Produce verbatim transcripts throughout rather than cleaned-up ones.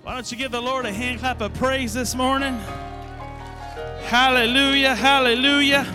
Why don't you give the Lord a hand clap of praise this morning? Hallelujah, hallelujah.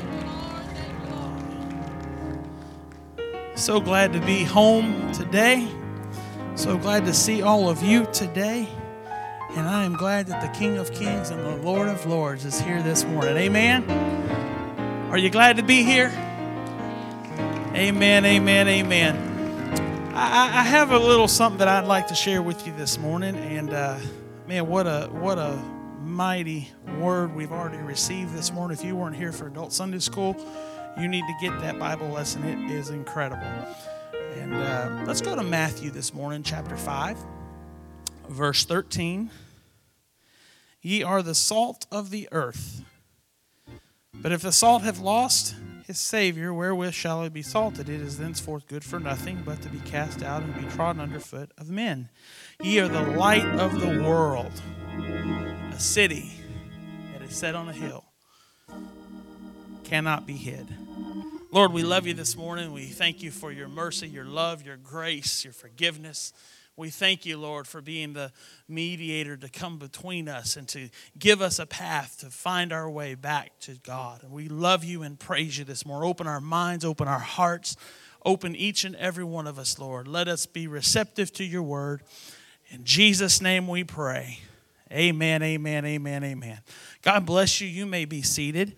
So glad to be home today. So glad to see all of you today. And I am glad that the King of Kings and the Lord of Lords is here this morning. Amen. Are you glad to be here? Amen, amen, amen. I, I have a little something that I'd like to share with you this morning. And uh, man, what a what a mighty word we've already received this morning. If you weren't here for Adult Sunday School, you need to get that Bible lesson. It is incredible. And uh, let's go to Matthew this morning, chapter five, verse thirteen. Ye are the salt of the earth. But if the salt have lost his Savior, wherewith shall it be salted? It is thenceforth good for nothing, but to be cast out and be trodden under foot of men. Ye are the light of the world. A city that is set on a hill cannot be hid. Lord, we love you this morning. We thank you for your mercy, your love, your grace, your forgiveness. We thank you, Lord, for being the mediator to come between us and to give us a path to find our way back to God. And we love you and praise you this morning. Open our minds, open our hearts, open each and every one of us, Lord. Let us be receptive to your word. In Jesus' name we pray. Amen, amen, amen, amen. God bless you. You may be seated.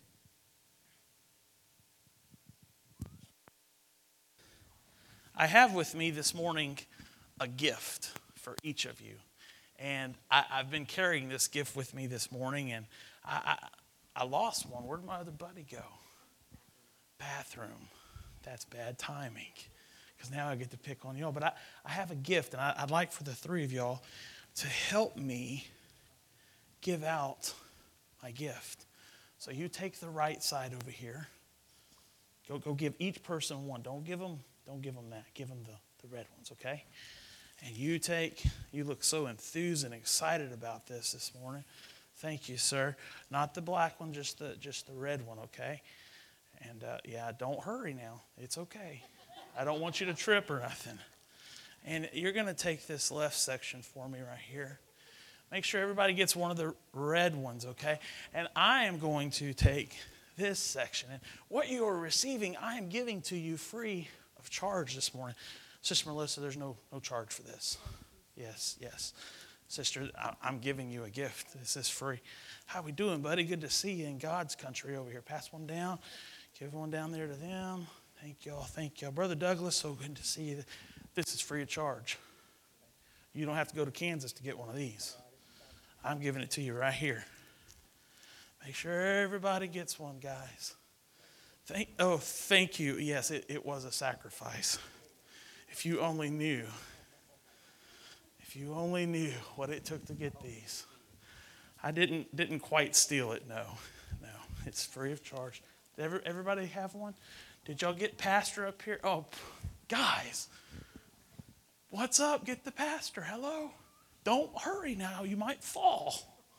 I have with me this morning a gift for each of you. And I, I've been carrying this gift with me this morning, and I, I, I lost one. Where'd my other buddy go? Bathroom. That's bad timing, because now I get to pick on y'all. But I, I have a gift, and I, I'd like for the three of y'all to help me give out my gift. So you take the right side over here. Go, go give each person one. Don't give them, don't give them that. Give them the, the red ones, okay? And you take, you look so enthused and excited about this this morning. Thank you, sir. Not the black one, just the just the red one, okay? And uh, yeah, don't hurry now. It's okay. I don't want you to trip or nothing. And you're going to take this left section for me right here. Make sure everybody gets one of the red ones, okay? And I am going to take this section. And what you are receiving, I am giving to you free of charge this morning. Sister Melissa, there's no no charge for this. Yes, yes. Sister, I'm giving you a gift. This is free. How we doing, buddy? Good to see you in God's country over here. Pass one down. Give one down there to them. Thank y'all. Thank y'all. Brother Douglas, so good to see you. This is free of charge. You don't have to go to Kansas to get one of these. I'm giving it to you right here. Make sure everybody gets one, guys. Thank, oh, thank you. Yes, it, it was a sacrifice. If you only knew, if you only knew what it took to get these. I didn't didn't quite steal it, no. No, it's free of charge. Did every, everybody have one? Did y'all get pastor up here? Oh, guys, what's up? Get the pastor. Hello? Don't hurry now. You might fall.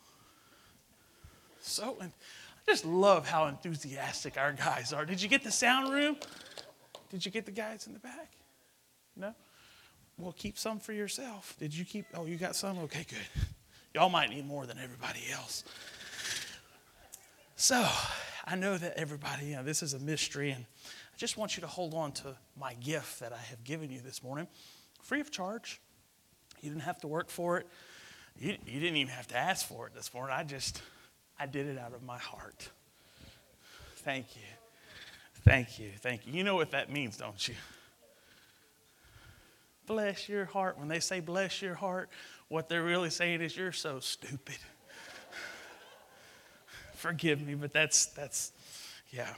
So, and I just love how enthusiastic our guys are. Did you get the sound room? Did you get the guys in the back? No? Well, keep some for yourself. Did you keep? Oh, you got some? Okay, good. Y'all might need more than everybody else. So, I know that everybody, you know, this is a mystery, and I just want you to hold on to my gift that I have given you this morning, free of charge. You didn't have to work for it. You, you didn't even have to ask for it this morning. I just, I did it out of my heart. Thank you. Thank you. Thank you. You know what that means, don't you? Bless your heart. When they say bless your heart, what they're really saying is you're so stupid. Forgive me, but that's, that's, yeah.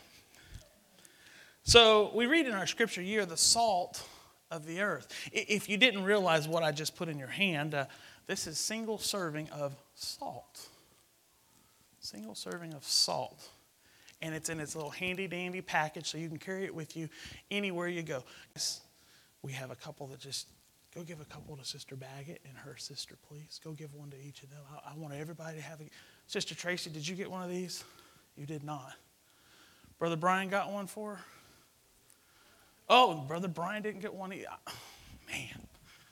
So we read in our scripture, ye are the salt of the earth. If you didn't realize what I just put in your hand, uh, this is single serving of salt. Single serving of salt. And it's in its little handy dandy package so you can carry it with you anywhere you go. We have a couple that just, go give a couple to Sister Baggett and her sister, please. Go give one to each of them. I, I want everybody to have a, Sister Tracy, did you get one of these? You did not. Brother Brian got one for her? Oh, Brother Brian didn't get one either. Man,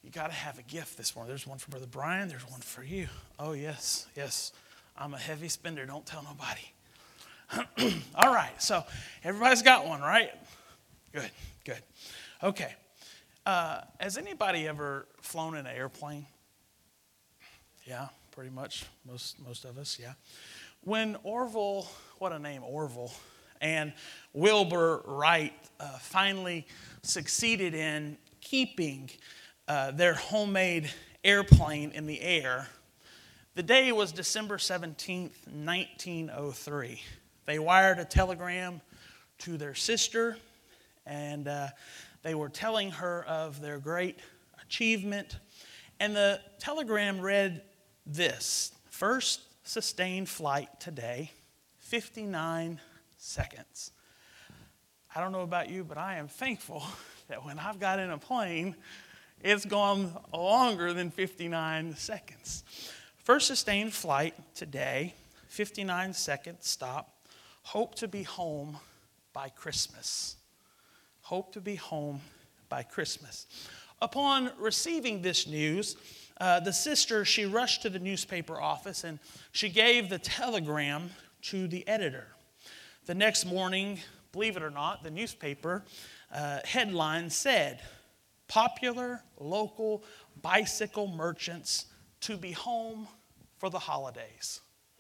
You got to have a gift this morning. There's one for Brother Brian. There's one for you. Oh, yes, yes. I'm a heavy spender. Don't tell nobody. All right, so everybody's got one, right? Good, good. Okay. Uh, has anybody ever flown in an airplane? Yeah, pretty much. Most most of us, yeah. When Orville, what a name, Orville, and Wilbur Wright uh, finally succeeded in keeping uh, their homemade airplane in the air, the day was December seventeenth, nineteen oh three. They wired a telegram to their sister, and uh, they were telling her of their great achievement. And the telegram read this: first sustained flight today, fifty-nine seconds. I don't know about you, but I am thankful that when I've got in a plane, it's gone longer than fifty-nine seconds. First sustained flight today, fifty-nine seconds stop. Hope to be home by Christmas. Hope to be home by Christmas. Upon receiving this news, uh, the sister, she rushed to the newspaper office and she gave the telegram to the editor. The next morning, believe it or not, the newspaper uh, headline said, "Popular local bicycle merchants to be home for the holidays."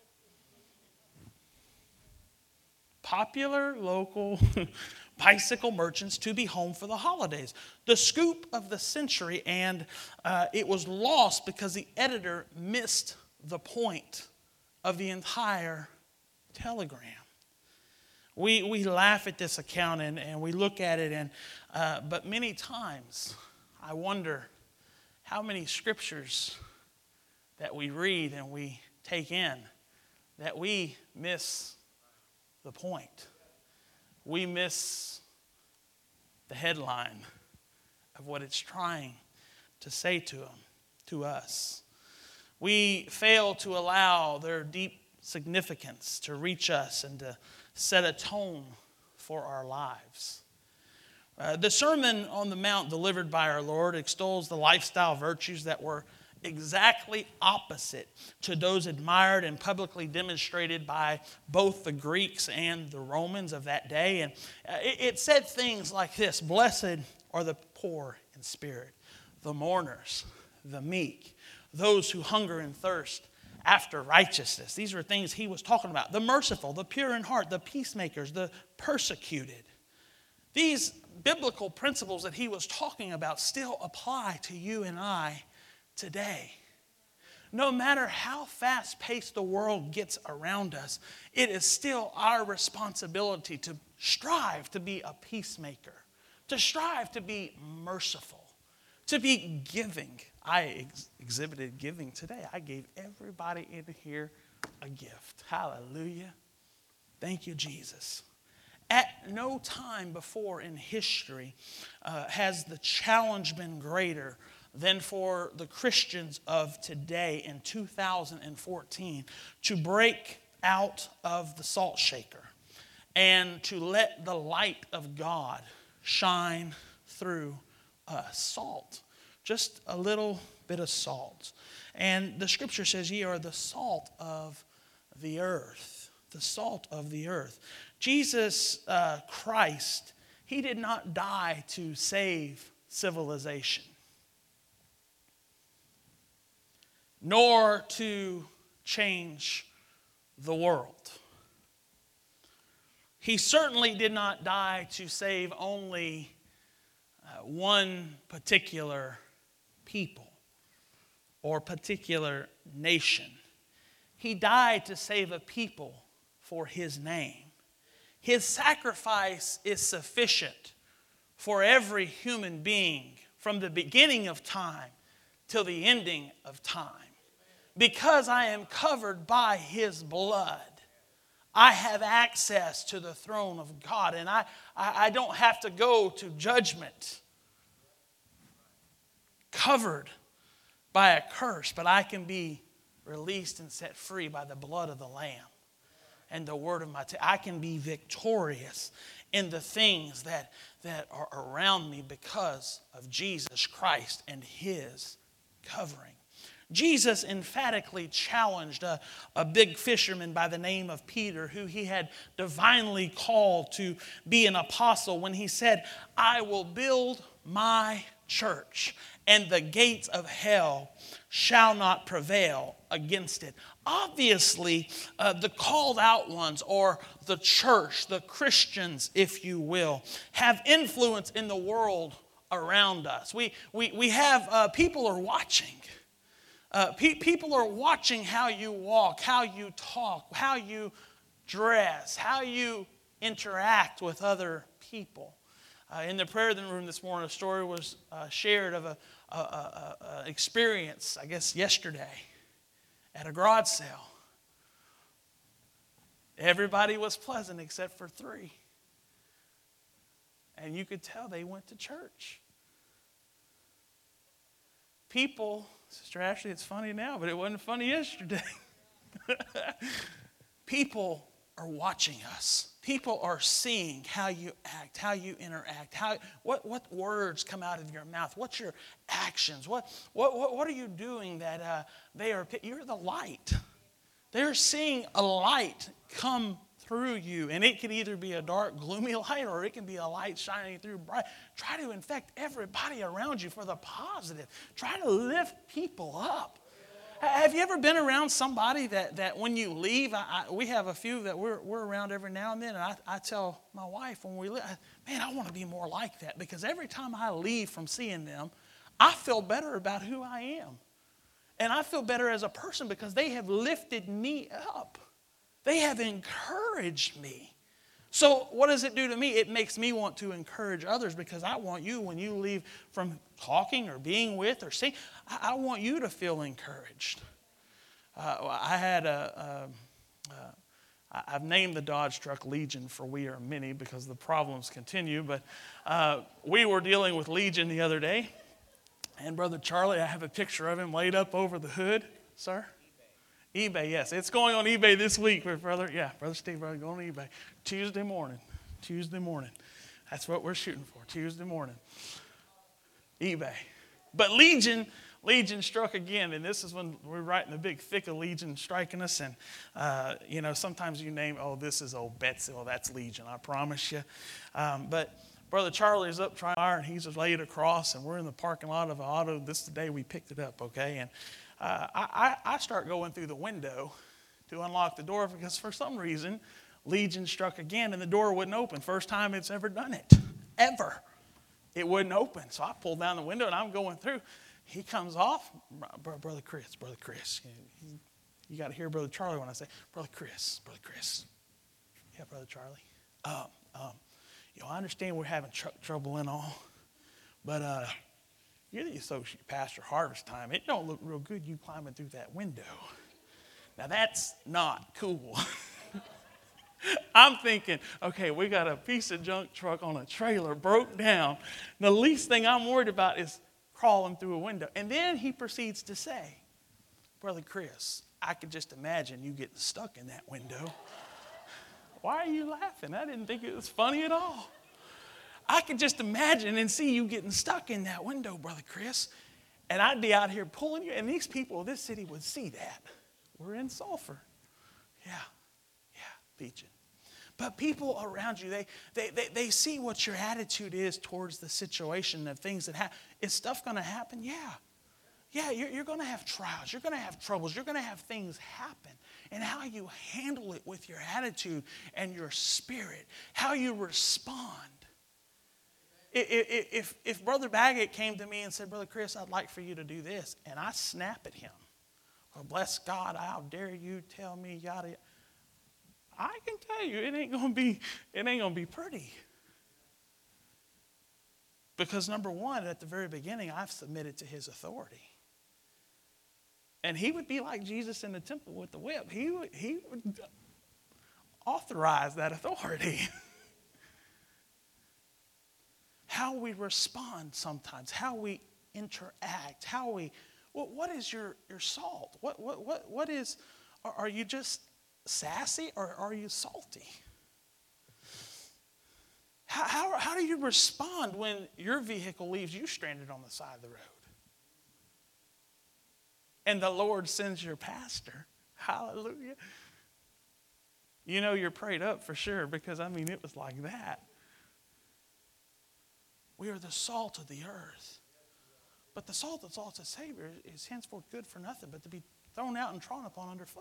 Popular local bicycle merchants to be home for the holidays. The scoop of the century, and uh, it was lost because the editor missed the point of the entire telegram. We we laugh at this account and, and we look at it, and uh, but many times I wonder how many scriptures that we read and we take in that we miss the point. We miss the headline of what it's trying to say to them, to us. We fail to allow their deep significance to reach us and to set a tone for our lives. Uh, the Sermon on the Mount delivered by our Lord extols the lifestyle virtues that were exactly opposite to those admired and publicly demonstrated by both the Greeks and the Romans of that day. And it, it said things like this: "Blessed are the poor in spirit, the mourners, the meek, those who hunger and thirst after righteousness." These are things he was talking about. The merciful, the pure in heart, the peacemakers, the persecuted. These biblical principles that he was talking about still apply to you and I today. No matter how fast-paced the world gets around us, it is still our responsibility to strive to be a peacemaker, to strive to be merciful, to be giving. I ex- exhibited giving today. I gave everybody in here a gift. Hallelujah. Thank you, Jesus. At no time before in history uh, has the challenge been greater than for the Christians of today in two thousand fourteen to break out of the salt shaker and to let the light of God shine through us. Salt, just a little bit of salt. And the scripture says, "Ye are the salt of the earth," the salt of the earth. Jesus uh, Christ, he did not die to save civilization, nor to change the world. He certainly did not die to save only uh, one particular people or particular nation. He died to save a people for his name. His sacrifice is sufficient for every human being from the beginning of time till the ending of time. Because I am covered by his blood, I have access to the throne of God, and I, I, I don't have to go to judgment covered by a curse, but I can be released and set free by the blood of the Lamb and the word of my t- I can be victorious in the things that, that are around me because of Jesus Christ and his covering. Jesus emphatically challenged a, a big fisherman by the name of Peter, who he had divinely called to be an apostle, when he said, I will build my church, and the gates of hell shall not prevail against it. Obviously, uh, the called out ones, or the church, the Christians, if you will, have influence in the world around us. We, we, we have, uh, people are watching. Uh, pe- people are watching how you walk, how you talk, how you dress, how you interact with other people. Uh, in the prayer room this morning, a story was uh, shared of a, a, a, a experience, I guess yesterday, at a garage sale. Everybody was pleasant except for three. And you could tell they went to church. People, Sister Ashley, it's funny now, but it wasn't funny yesterday. People are watching us. People are seeing how you act, how you interact, how what, what words come out of your mouth, what's your actions, what what what, what are you doing that uh, they are, you're the light. They're seeing a light come through you, and it can either be a dark, gloomy light, or it can be a light shining through bright. Try to infect everybody around you for the positive. Try to lift people up. Have you ever been around somebody that, that when you leave, I, I, we have a few that we're, we're around every now and then, and I, I tell my wife when we leave, man, I want to be more like that, because every time I leave from seeing them, I feel better about who I am. And I feel better as a person because they have lifted me up. They have encouraged me. So what does it do to me? It makes me want to encourage others, because I want you, when you leave from talking or being with or seeing, I, I want you to feel encouraged. Uh, I had a, a, a, I've named the Dodge truck Legion for We Are Many, because the problems continue. But uh, we were dealing with Legion the other day. And Brother Charlie, I have a picture of him laid up over the hood. Sir? eBay, yes. It's going on eBay this week, brother. Yeah, Brother Steve, brother, going on eBay. Tuesday morning. Tuesday morning. That's what we're shooting for, Tuesday morning. eBay. But Legion, Legion struck again, and this is when we're right in the big thick of Legion striking us. And, uh, you know, sometimes you name, oh, this is old Betsy. Well, that's Legion, I promise you. Um, but Brother Charlie's up trying iron. He's just laid across, and we're in the parking lot of an auto. This is the day we picked it up, okay? And Uh, I, I start going through the window to unlock the door, because for some reason, Legion struck again and the door wouldn't open. First time it's ever done it, ever. It wouldn't open. So I pulled down the window and I'm going through. He comes off, Brother Chris, Brother Chris. You, you got to hear Brother Charlie when I say, Brother Chris, Brother Chris. Yeah, Brother Charlie. Um, um, you know, I understand we're having tr- trouble and all, but uh, you're the associate pastor harvest time. It don't look real good you climbing through that window. Now that's not cool. I'm thinking, okay, we got a piece of junk truck on a trailer broke down. The least thing I'm worried about is crawling through a window. And then he proceeds to say, Brother Chris, I could just imagine you getting stuck in that window. Why are you laughing? I didn't think it was funny at all. I could just imagine and see you getting stuck in that window, Brother Chris. And I'd be out here pulling you. And these people of this city would see that. We're in Sulphur. Yeah, yeah, Legion. But people around you, they, they, they, they see what your attitude is towards the situation of things that happen. Is stuff going to happen? Yeah. Yeah, you're, you're going to have trials. You're going to have troubles. You're going to have things happen. And how you handle it with your attitude and your spirit, how you respond. If, if Brother Baggett came to me and said, Brother Chris, I'd like for you to do this, and I snap at him, well, bless God, how dare you tell me yada yada. I can tell you, it ain't gonna be, it ain't gonna be pretty. Because number one, at the very beginning, I've submitted to his authority. And he would be like Jesus in the temple with the whip. He would, he would authorize that authority. How we respond sometimes, how we interact, how we, what, what is your, your salt? What, what, what, what is, are, are you just sassy or are you salty? How, how, how do you respond when your vehicle leaves you stranded on the side of the road? And the Lord sends your pastor. Hallelujah. You know you're prayed up for sure, because, I mean, it was like that. We are the salt of the earth. But the salt that's also a Savior is henceforth good for nothing but to be thrown out and trodden upon underfoot.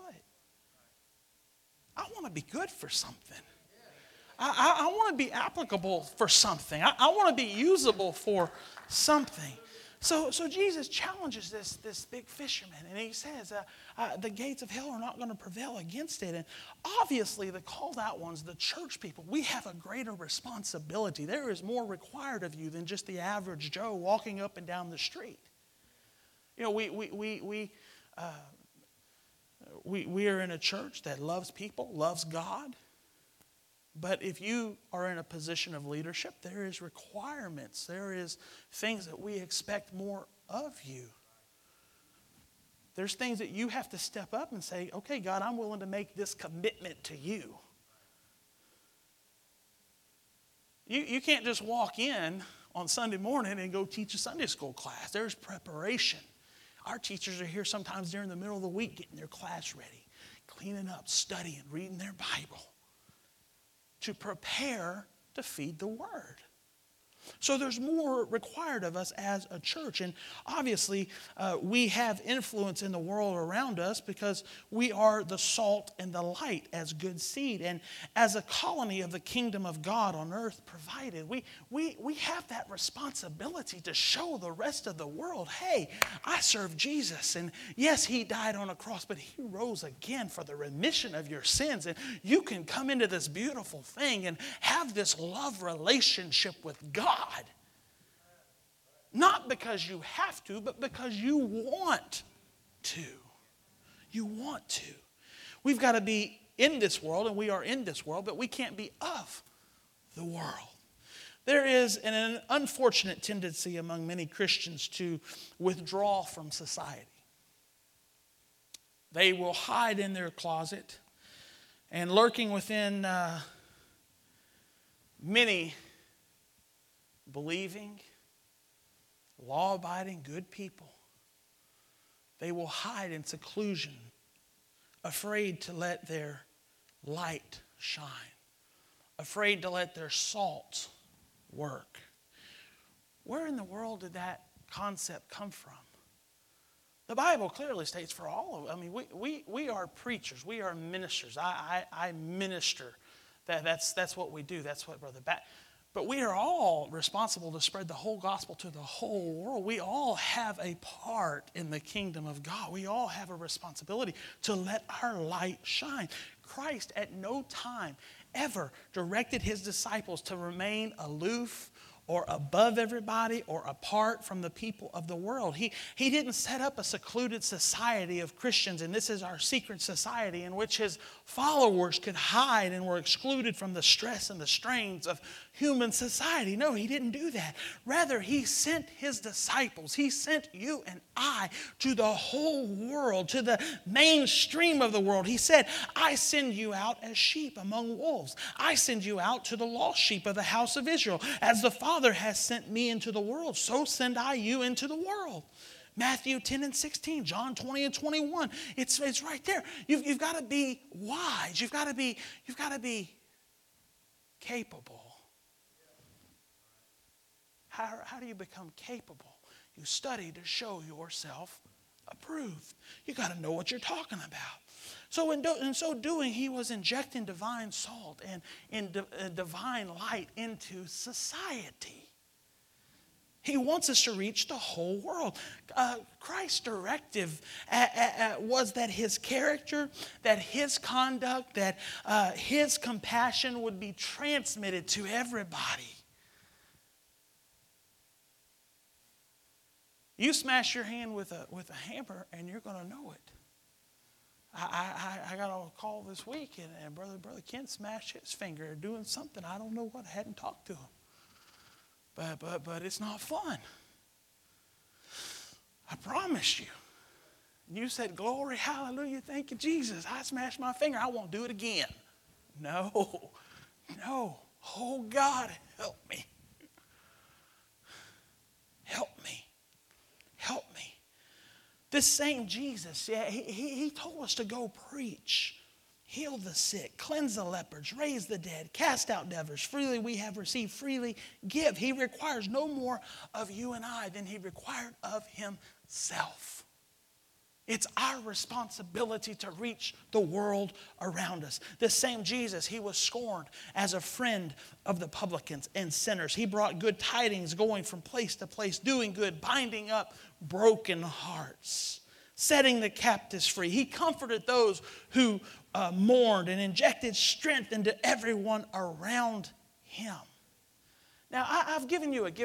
I want to be good for something. I, I, I want to be applicable for something. I, I want to be usable for something. So, so Jesus challenges this, this big fisherman, and he says uh, uh, the gates of hell are not going to prevail against it. And obviously the called out ones, the church people, we have a greater responsibility. There is more required of you than just the average Joe walking up and down the street. You know, we, we, we, we, uh, we, we are in a church that loves people, loves God. But if you are in a position of leadership, there is requirements. There is things that we expect more of you. There's things that you have to step up and say, okay, God, I'm willing to make this commitment to you. You, you can't just walk in on Sunday morning and go teach a Sunday school class. There's preparation. Our teachers are here sometimes during the middle of the week getting their class ready, cleaning up, studying, reading their Bible, to prepare to feed the word. So there's more required of us as a church. And obviously, uh, we have influence in the world around us because we are the salt and the light as good seed. And as a colony of the kingdom of God on earth provided, we, we, we have that responsibility to show the rest of the world, hey, I serve Jesus. And yes, he died on a cross, but he rose again for the remission of your sins. And you can come into this beautiful thing and have this love relationship with God. God. Not because you have to, but because you want to. You want to. We've got to be in this world, and we are in this world, but we can't be of the world. There is an, an unfortunate tendency among many Christians to withdraw from society. They will hide in their closet, and lurking within uh, many believing, law-abiding, good people, they will hide in seclusion, afraid to let their light shine, afraid to let their salt work. Where in the world did that concept come from? The Bible clearly states for all of, I mean, we, we, we are preachers, we are ministers. I, I, I minister. That, that's, that's what we do. That's what Brother Bat. But we are all responsible to spread the whole gospel to the whole world. We all have a part in the kingdom of God. We all have a responsibility to let our light shine. Christ at no time ever directed his disciples to remain aloof or above everybody or apart from the people of the world. He, he didn't set up a secluded society of Christians, and this is our secret society in which his followers could hide and were excluded from the stress and the strains of human society. No, he didn't do that. Rather, he sent his disciples. He sent you and I to the whole world, to the mainstream of the world. He said, I send you out as sheep among wolves. I send you out to the lost sheep of the house of Israel. As the Father has sent me into the world, so send I you into the world. Matthew ten and sixteen, John twenty and twenty-one. It's, it's right there. You've, you've got to be wise. You've got to be, you've got to be capable. How, how do you become capable? You study to show yourself approved. You got to know what you're talking about. So in, do, in so doing, he was injecting divine salt and, and di, uh, divine light into society. He wants us to reach the whole world. Uh, Christ's directive uh, uh, was that his character, that his conduct, that uh, his compassion would be transmitted to everybody. You smash your hand with a with a hammer, and you're going to know it. I, I, I got a call this week, and, and brother brother Ken smashed his finger doing something. I don't know what. I hadn't talked to him, but but but it's not fun. I promise you. You said, "Glory, hallelujah, thank you, Jesus." I smashed my finger. I won't do it again. No, no. Oh, God, help me. Help me. Help me. This same Jesus, yeah, he, he, he told us to go preach, heal the sick, cleanse the lepers, raise the dead, cast out devils. Freely we have received, freely give. He requires no more of you and I than he required of himself. It's our responsibility to reach the world around us. This same Jesus, he was scorned as a friend of the publicans and sinners. He brought good tidings, going from place to place, doing good, binding up broken hearts, setting the captives free. He comforted those who uh, mourned and injected strength into everyone around him. Now, I, I've given you a gift.